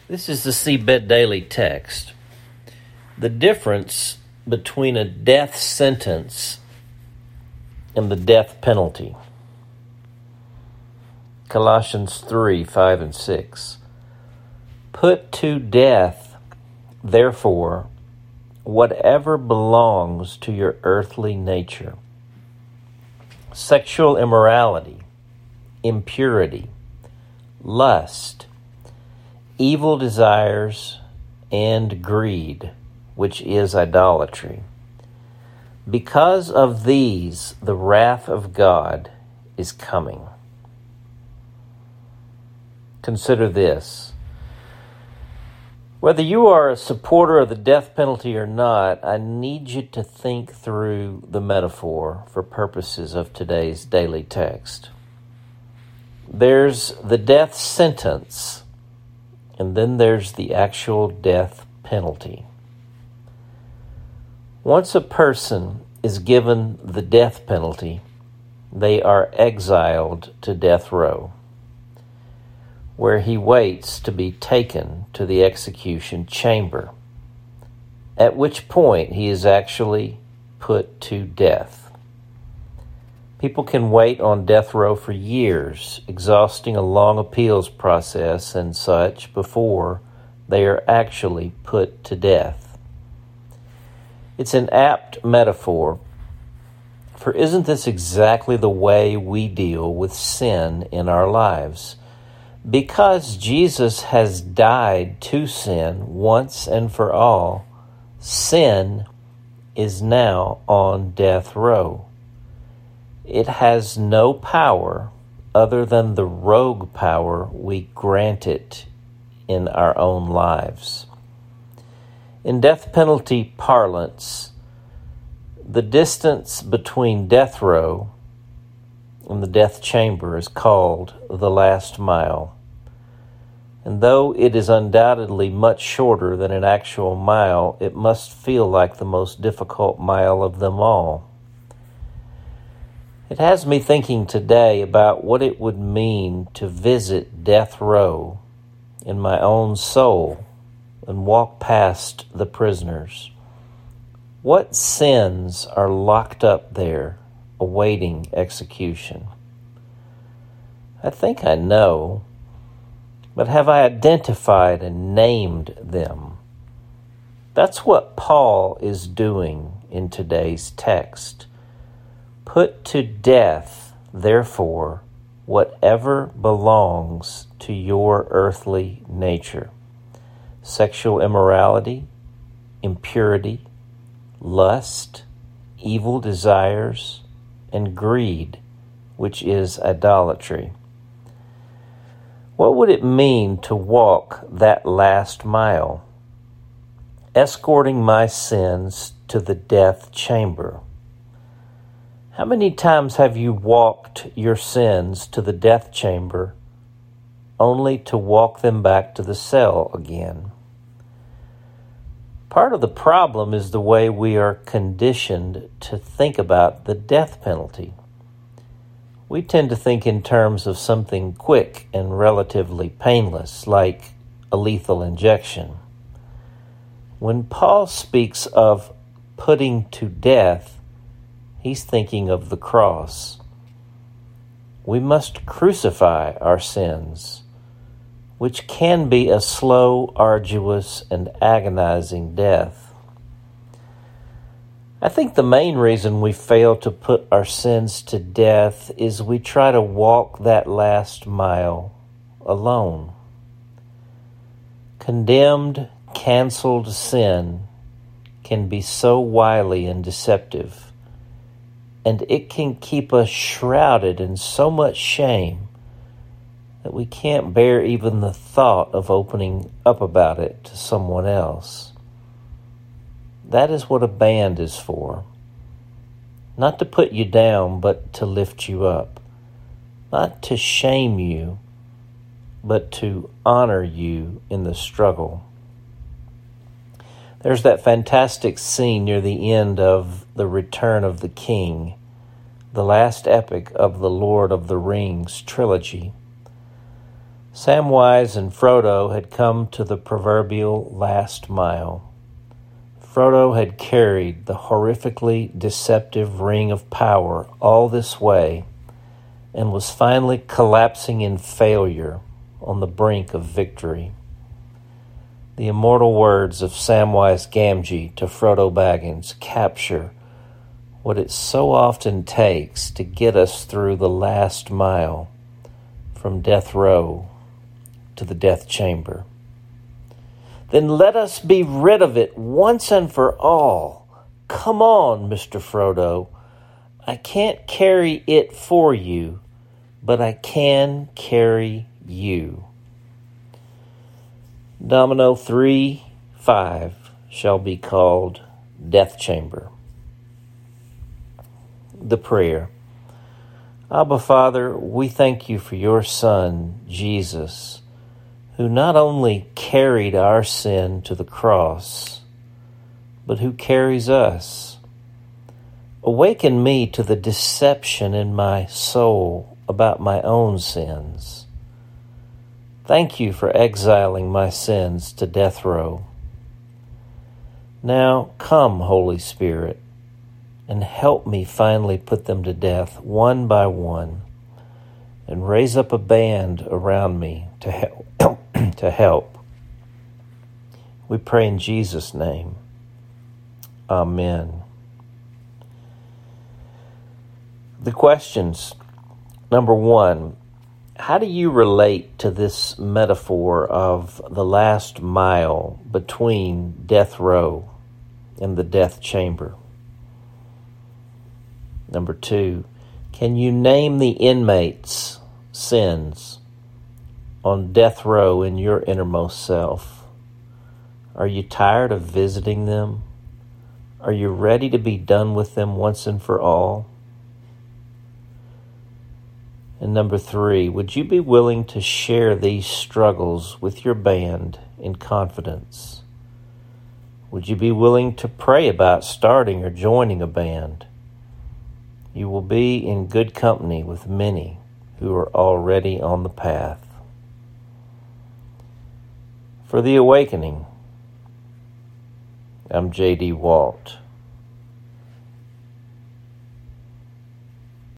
This is the Seabed Daily text. The difference between a death sentence and the death penalty. Colossians 3, 5, and 6. Put to death, therefore, whatever belongs to your earthly nature: sexual immorality, impurity, lust, evil desires, and greed, which is idolatry. Because of these, the wrath of God is coming. Consider this. Whether you are a supporter of the death penalty or not, I need you to think through the metaphor for purposes of today's daily text. There's the death sentence, and then there's the actual death penalty. Once a person is given the death penalty, they are exiled to death row, where he waits to be taken to the execution chamber, at which point he is actually put to death. People can wait on death row for years, exhausting a long appeals process and such before they are actually put to death. It's an apt metaphor, for isn't this exactly the way we deal with sin in our lives? Because Jesus has died to sin once and for all, sin is now on death row. It has no power other than the rogue power we grant it in our own lives. In death penalty parlance, the distance between death row and the death chamber is called the last mile. And though it is undoubtedly much shorter than an actual mile, it must feel like the most difficult mile of them all. It has me thinking today about what it would mean to visit death row in my own soul and walk past the prisoners. What sins are locked up there awaiting execution? I think I know, but have I identified and named them? That's what Paul is doing in today's text. Put to death, therefore, whatever belongs to your earthly nature: sexual immorality, impurity, lust, evil desires, and greed, which is idolatry. What would it mean to walk that last mile, escorting my sins to the death chamber? How many times have you walked your sins to the death chamber only to walk them back to the cell again? Part of the problem is the way we are conditioned to think about the death penalty. We tend to think in terms of something quick and relatively painless, like a lethal injection. When Paul speaks of putting to death, he's thinking of the cross. We must crucify our sins, which can be a slow, arduous, and agonizing death. I think the main reason we fail to put our sins to death is we try to walk that last mile alone. Condemned, canceled sin can be so wily and deceptive, and it can keep us shrouded in so much shame that we can't bear even the thought of opening up about it to someone else. That is what a band is for. Not to put you down, but to lift you up. Not to shame you, but to honor you in the struggle. There's that fantastic scene near the end of The Return of the King, the last epic of the Lord of the Rings trilogy. Samwise and Frodo had come to the proverbial last mile. Frodo had carried the horrifically deceptive ring of power all this way and was finally collapsing in failure on the brink of victory. The immortal words of Samwise Gamgee to Frodo Baggins capture what it so often takes to get us through the last mile from death row to the death chamber. Then let us be rid of it once and for all. Come on, Mr. Frodo. I can't carry it for you, but I can carry you. Domino 3:5 shall be called Death Chamber. The prayer. Abba, Father, we thank you for your Son, Jesus, who not only carried our sin to the cross, but who carries us. Awaken me to the deception in my soul about my own sins. Thank you for exiling my sins to death row. Now come, Holy Spirit, and help me finally put them to death one by one, and raise up a band around me to help. We pray in Jesus' name. Amen. The questions. Number 1, how do you relate to this metaphor of the last mile between death row and the death chamber? Number 2, can you name the inmates' sins on death row in your innermost self? Are you tired of visiting them? Are you ready to be done with them once and for all? And number 3, would you be willing to share these struggles with your band in confidence? Would you be willing to pray about starting or joining a band? You will be in good company with many who are already on the path. For The Awakening, I'm J.D. Walt.